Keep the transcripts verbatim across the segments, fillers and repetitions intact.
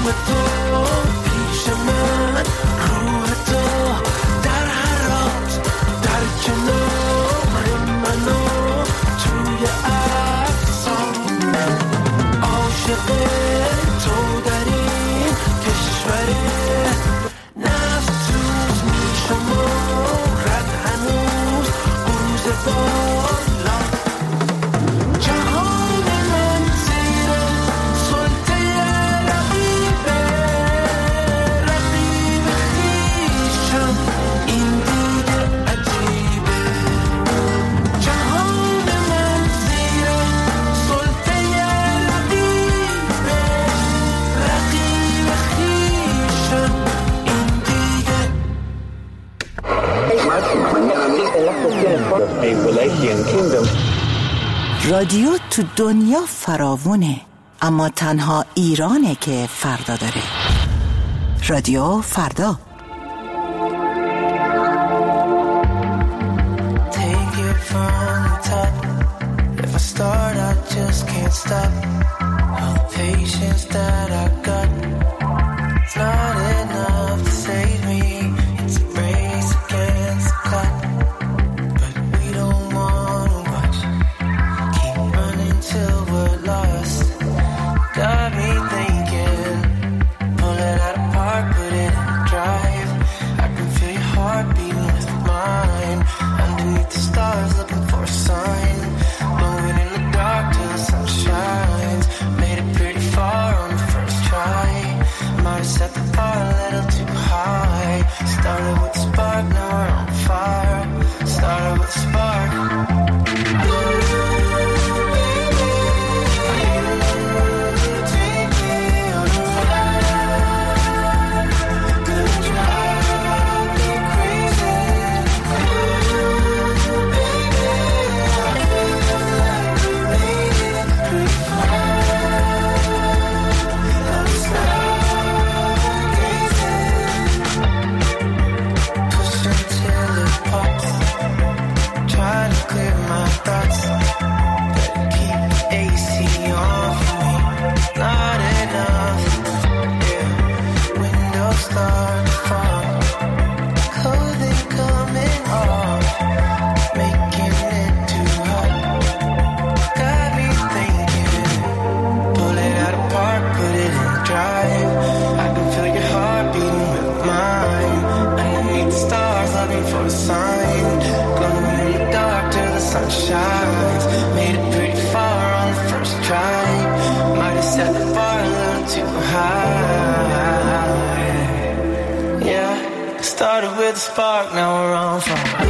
تو پیش من، روح تو در حرات، در کنار منو توی افسانه. عاشق تو در این کشوره، نفس سوز میشمارد هنوز روزگارا. جهان من زیر سلطه رقیبه، رقیب خویشم این دیگه عجیبه. جهان من زیر سلطه رقیبه، رقیب خویشم این دیگه. رادیو تو دنیا فراوونه، اما تنها ایرانه که فردا داره. رادیو فردا. Take it from the top. If I start, I just can't stop. All the patience that I got, it's not enough to save me. It's a race against the clock, but we don't wanna watch. Keep running till we're lost. Got me thinking, pull it out of park, put it in drive. I can feel your heart beating with mine. Underneath the stars, looking for a sign. Moving in the dark till the sun shines. Made it pretty far on the first try. Might have set the bar a little too high. Started with a spark, now we're on fire. Started with a spark. Started with a spark, now we're on fire.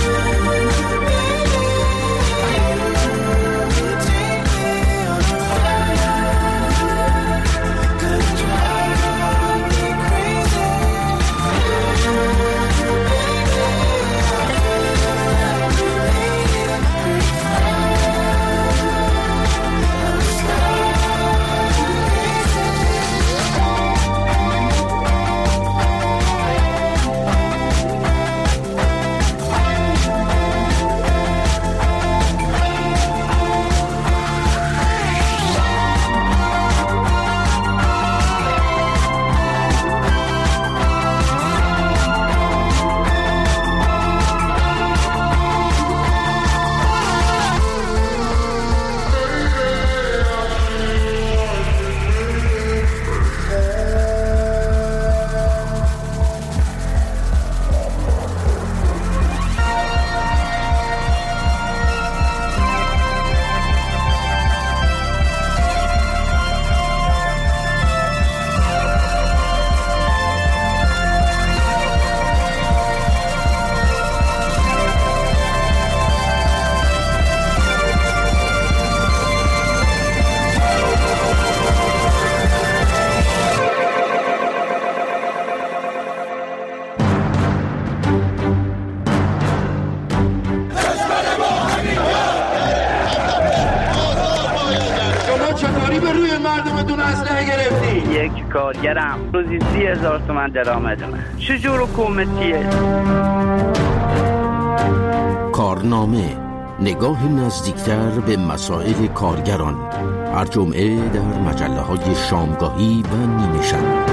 یک کارگرم روزی سی هزار تومن درآمدمه. چجور حکومتیه؟ کارنامه نگاه نزدیکتر به مسائل کارگران، هر جمعه در مجله‌های شامگاهی و نیمه شب.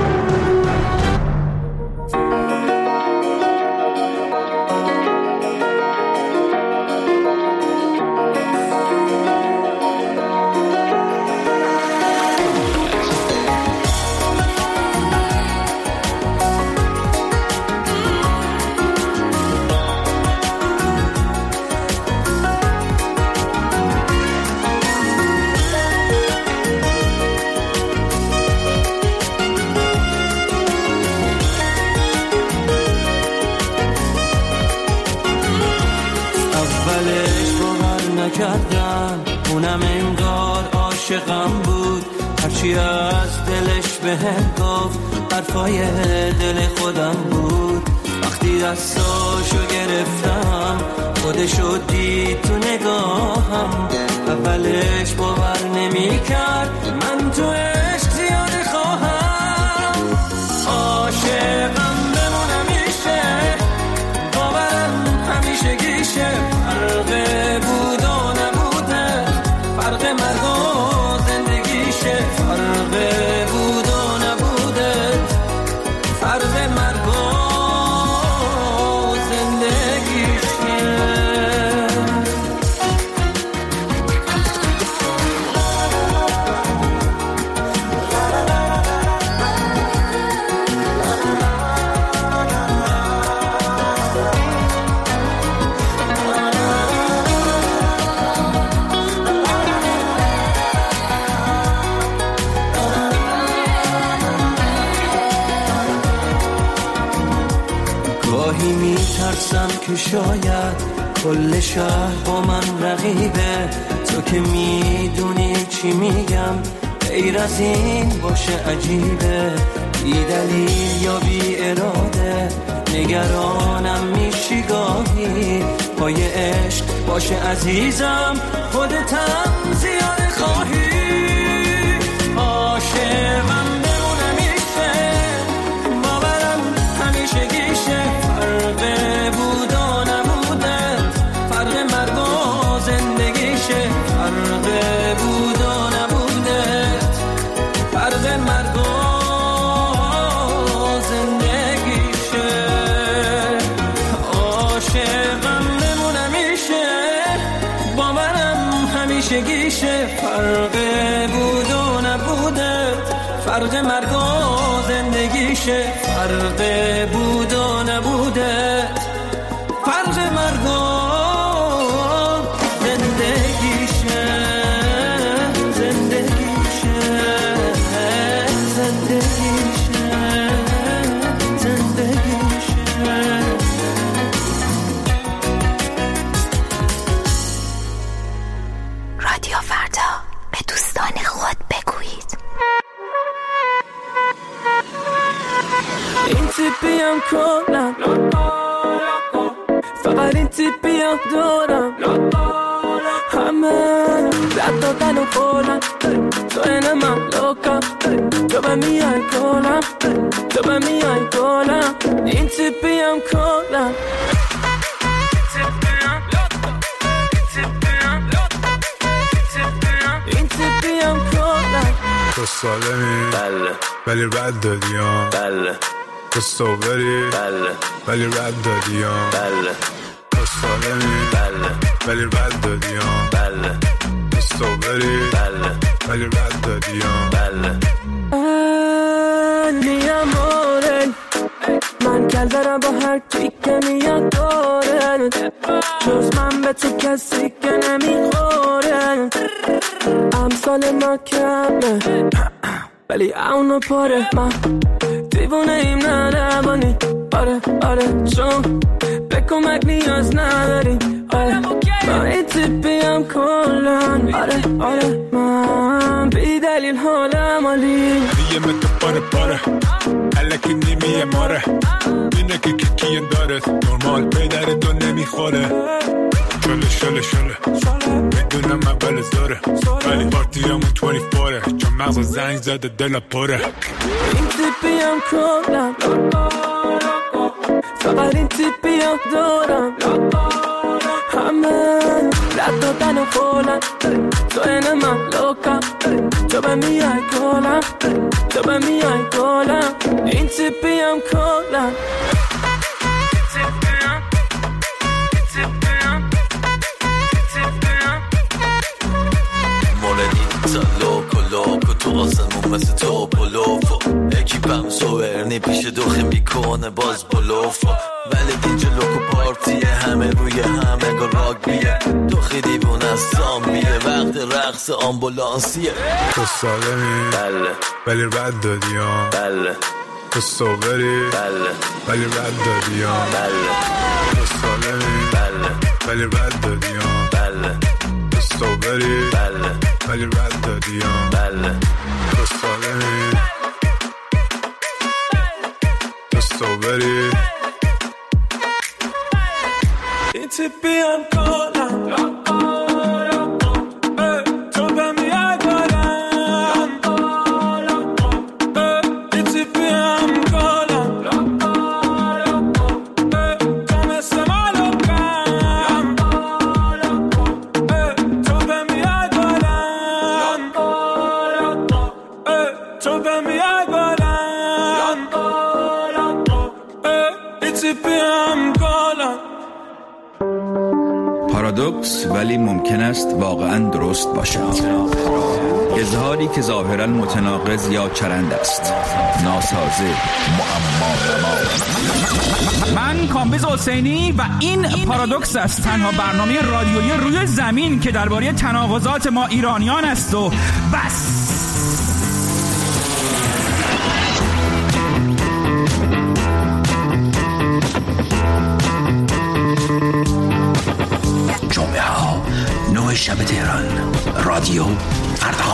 کردم اونم انگار عاشقم بود، هرچی از دلش بهم گفت حرفای دل خودم بود. وقتی دستاشو گرفتم خودشو دید تو نگاهم، اولش باور نمی کرد من تو عشق زیاده خواهم. عاشقم بمونم میشه، باورم همیشه گیشه، فرقه بود مرگ و زندگیشه، فرق بود و نبوده، فرق مرگ و زندگیشه. گاهی میترسم که شاید کل شهر با من رقیبه، تو که میدونی چی میگم غیر از این باشه عجیبه. بی دلیل یا بی اراده نگرانم میشی گاهی، پای عشق باشه عزیزم خودتم زیاده خواهی. عاشقم بمونم میشه، باورم همیشه گیشه، فرق بود و نبوده، فرق مرگ و زندگیشه، فرق بود و نبوده، فرق مرگ و زندگیشه. عاشقم بمونم میشه، باورم همیشه گیشه، فرق بود و نبوده، فرق مرگ و زندگیشه، فرق بود و نبوده، فرق مرگ و زندگیشه، زندگیشه، زندگیشه، زندگیشه. رادیو فردا، به دوستان خود بگویید. این تیپیم کنم فقط این تیپیم دارم، همه رد دادن و خورم، تو اینه من لوکم، تو به میای کنم، تو به میای کنم. این تیپیم کنم این تیپیم کنم. تو سالمی بله، ولی رد دادیم بله. تو صوبری بله، ولی رد دادیم بله. تو سالمی بله، ولی رد دادیم بله. تو صوبری بله، ولی رد دادیم بله. می امore من کل دارم با هر کی که میاد داره، جز من به تو کسی که نمیخوره. امثال ما کمه ولی اونو پاره، من دیوونه ایم نه روانی. آره آره چون به کمک نیاز نداری، آره من این تیپیم کلن. آره آره من بی دلیل حالم عالی، دیگه من تو پاره پاره الکی نیمیه ماره، اینه که کیه داره نرمال پیدر تو نمیخوره. شله شله شله میدونم اول زاره، ولی پارتی همون بیست و چهاره، چون مغز زنگ زده دل پاره. این تیپیم کلن فقط این تیپیم دارم، همه Gatto dano cola, suena más loca. Jobba miai cola, jobba miai cola. Insipiam cola. لوکو لوکو تو آسمون مثل تو پلوفو اکیپم سوورنی پیش دوخه میکنه باز بلوفو ولی اینجا لوکو پارتیه همه روی همه گل راگبیه دوخی دیوون از زامبیه وقت رقص آمبولانسیه تو سالمی بله ولی رد دادی ها بله تو سوبری بله ولی رد دادی ها بله تو سالمی بله ولی رد دادی ها بله تو سوبری بله ولی رد دادی ها بله تو سالمی تو سوبری این تیپی هم کنم تو به میای کنم این تیپی هم کنم تو مثل مالو کم تو به میای کنم تو به میای کنم این تیپی هم کنم پارادوکس ولی ممکن است واقعا درست باشد. اظهاری که ظاهرا متناقض یا چرند است. ناسازه معما. من کامبیز حسینی و این پارادوکس است، تنها برنامه رادیویی روی زمین که درباره تناقضات ما ایرانیان است و بس. جمعه ها نه شب تهران رادیو فردا.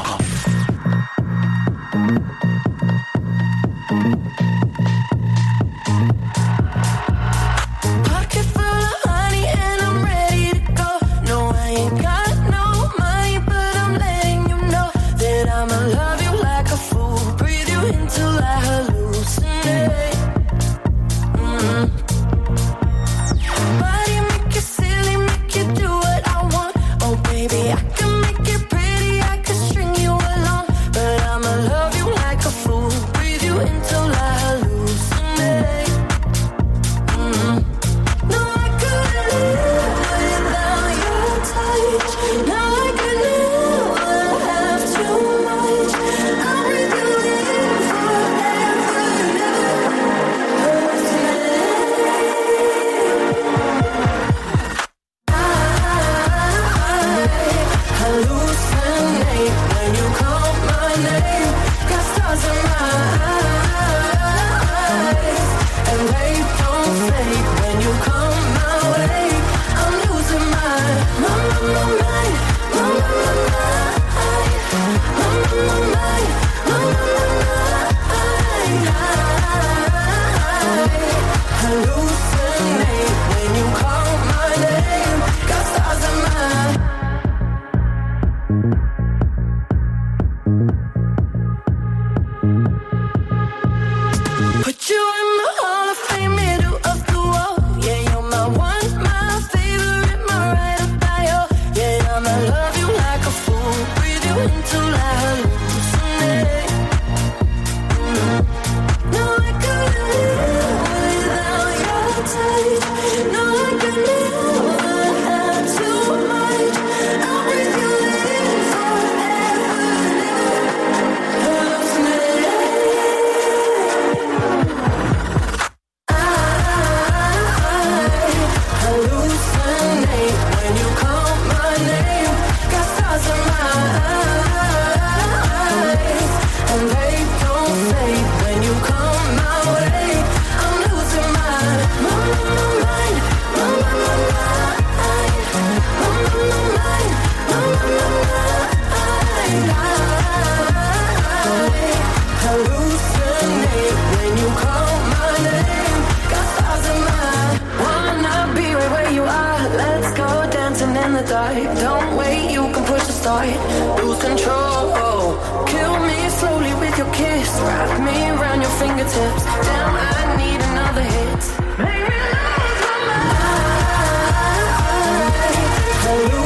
Don't wait, you can push the start. Lose control. Kill me slowly with your kiss. Wrap me around your fingertips. Damn, I need another hit. Make me lose my mind.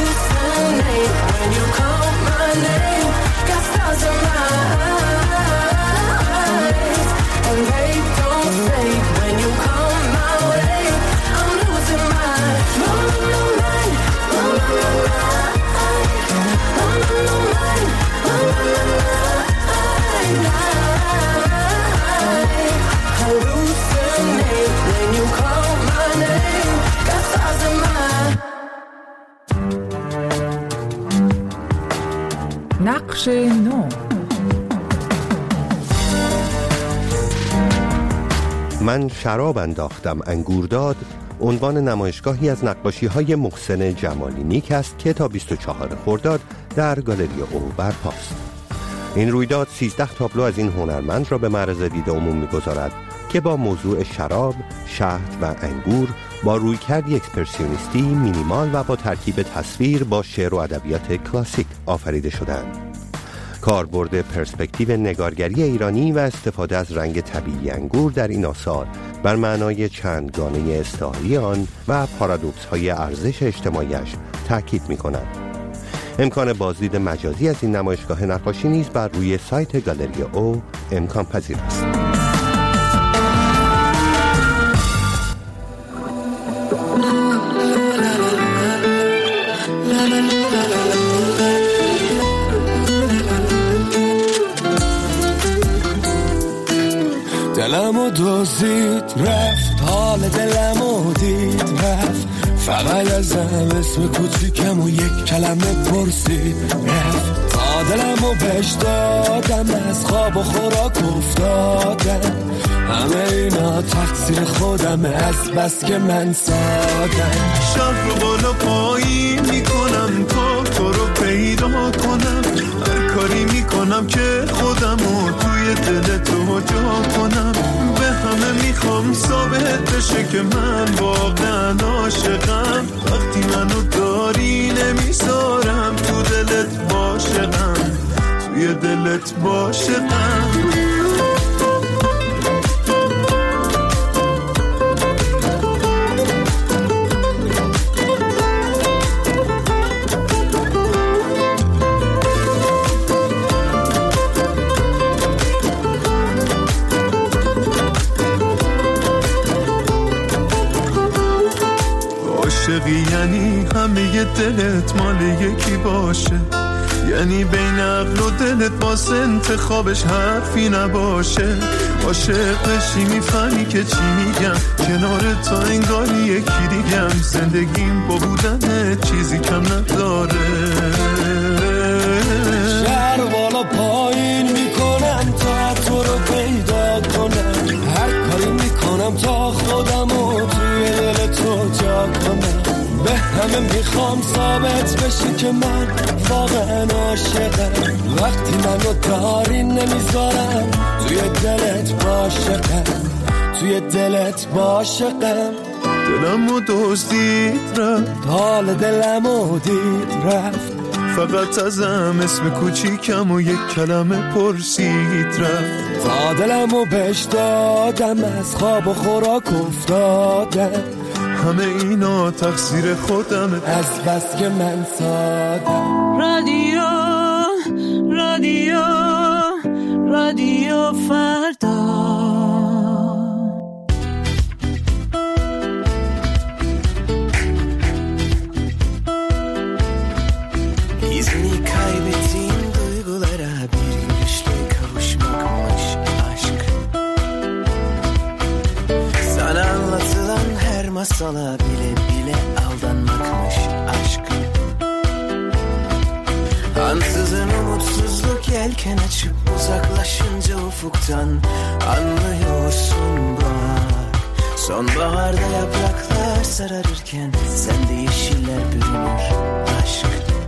بخش نو. من شراب انداختم انگور داد عنوان نمایشگاهی از نقاشی‌های محسن جمالی نیک است که تا بیست و چهارم خرداد در گالری او برپاست. این رویداد سیزده تابلو از این هنرمند را به معرض دید عموم می‌گذارد که با موضوع شراب، شهد و انگور با رویکردی اکسپرسیونیستی مینیمال و با ترکیب تصویر با شعر و ادبیات کلاسیک آفریده شدند. کاربرد پرسپکتیو نگارگری ایرانی و استفاده از رنگ طبیعی انگور در این آثار بر معنای چندگانه استعاری آن و پارادوکس های ارزش اجتماعیش تاکید می کند. امکان بازدید مجازی از این نمایشگاه نقاشی نیز بر روی سایت گالری او امکان پذیر است. دلمو دوزید رفت، حال دلمو دید رفت، فقط ازم اسم کوچیکم و یک کلمه پرسید رفت. تا دلمو بهش دادم از خواب و خوراک افتادم، همه اینا تقصیر خودمه از بس که من سادم. شهر رو بالا پایین میکنم تا تو رو پیدا کنم، هر کاری میکنم که خودمو توی دل تو جا کنم. به همه میخوام ثابت بشه که من واقعا عاشقم، وقتی منو داری نمیذارم تو دلت باشقم، توی دلت باشقم. یعنی همه دلت مال یکی باشه، یعنی بین عقل و دلت واسه انتخابش حرفی نباشه. عاشق بشی میفهمی که چی میگم، کنار تو انگاری یکی دیگم. زندگیم با بودن چیزی کم نداره. شهر بالا پایین میکنم تا تو رو پیدا کنم، هر کاری میکنم تا خودمو توی دل تو جا کنم. به همه میخوام ثابت بشی که من واقعا عاشقم، وقتی منو داری نمیذارم توی دلت باشقم، توی دلت باشقم. دلمو دزدید رفت، حال دلمو دید رفت، فقط ازم اسم کوچیکم و یک کلمه پرسید رفت. تا دلمو بهش دادم از خواب و خوراک افتادم، همه اینا تقصیر خودمه از بس که من سادم. رادیو رادیو رادیو فردا. İzini kaybettiğim duygulara bir gülüşle kavuşmakmış aşk. Sana anlatılan her masala bile bile aldanmakmış aşk. Ansızın umutsuzluk yelken açıp uzaklaşınca ufuktan anlıyorsun bak. Sonbaharda yapraklar sararırken sende yeşiller bürünür aşk.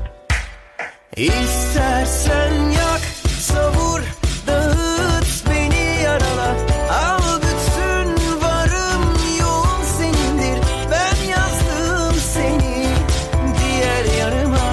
İstersen yak, savur, dağıt beni yarala. Al bütün varım yoğun senindir. Ben yazdım seni diğer yarıma.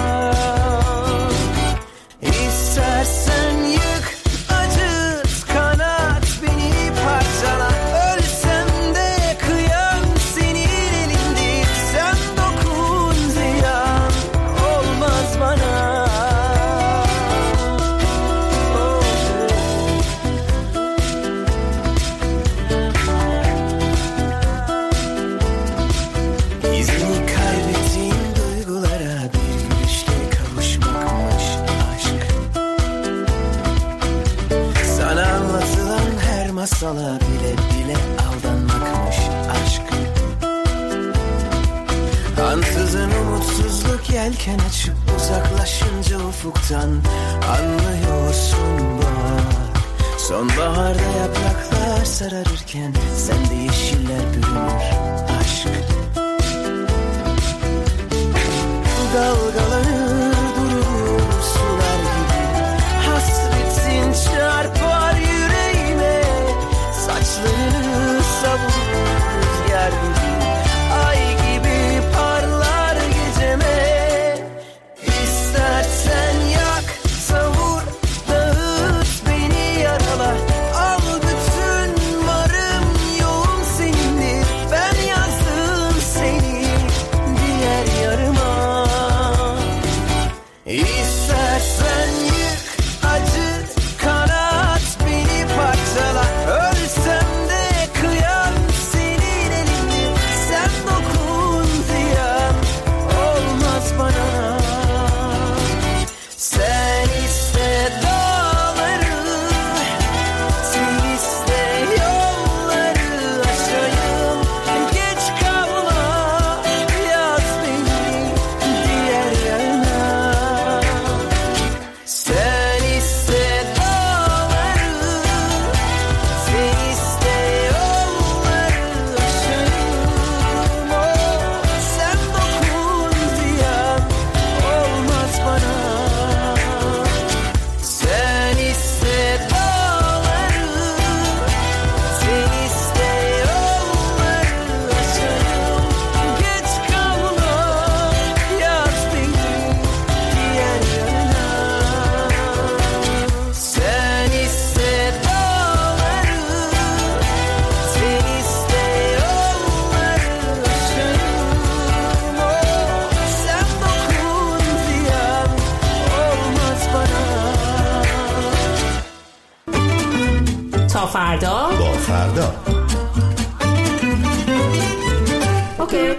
İstersen yık, acıt, kanat beni parçala. Ölsem de kıyam senin elindir. Sen dokun ziyan olmaz bana. Masala bile bile aldanmakmış aşk. Ansızın umutsuzluk yelken açıp uzaklaşınca ufuktan anlıyorsun bak. Sonbaharda yapraklar sararırken sende yeşiller bürünür aşk. Dalgalanır durur sular gibi, hasretin çarpar yüreğime. Saçlarını savurur rüzgar gibi, ay gibi parlar geceme. İstersen yak, savur, dağıt beni yarala. Al bütün varım yoğum senindir. Ben yazdım seni diğer yarıma. İstersen yık, acıt, kanat, beni parçala. Ölsem de kıyam senin elini. Sen dokun ziyan olmaz bana. Sen iste dağları, sen iste yolları aşayım. Geç kalma, yaz beni diğer yana. Sen iste dağları, sen iste yolları aşayım. Oh, sen dokun ziyan olmaz bana. Sen iste dağları, sen iste yolları aşayım. Geç kalma, yaz beni diğer yana. Sen iste dağları, sen iste yolları aşayım. Oh, sen dokun ziyan olmaz bana. تا فردا با فردا اوکی.